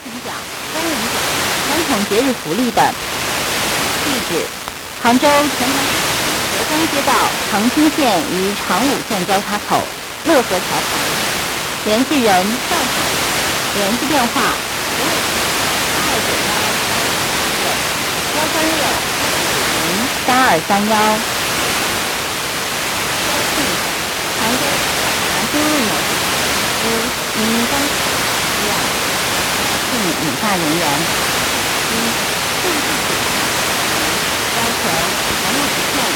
奖、公民奖、传统节日福利等。地址：杭州前塘市河江街道长青线与长武线交叉口乐和桥旁。联系人：赵海。联系电话：136-136-3231。杭州输入某您刚需要聘理发人员。要求常务实现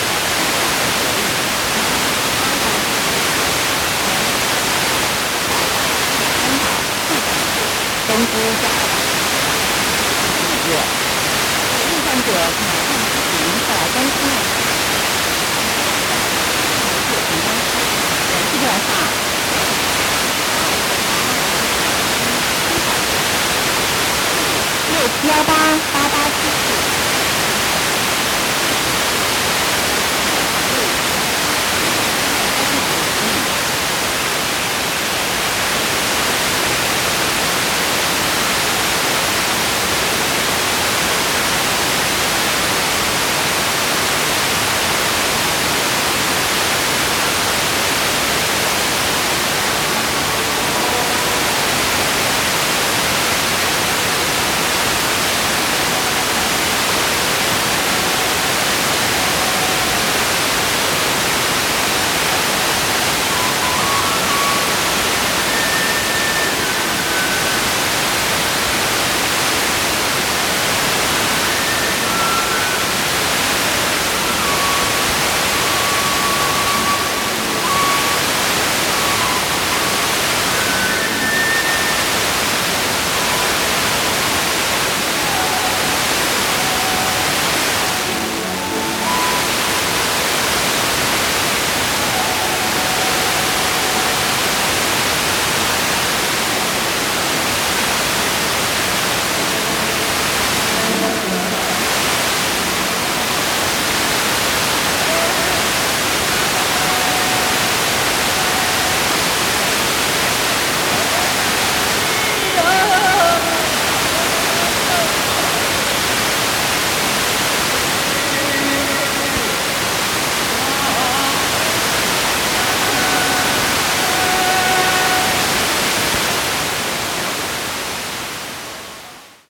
工资加每月。有意向者可向咨询或来更新。联系电话：6718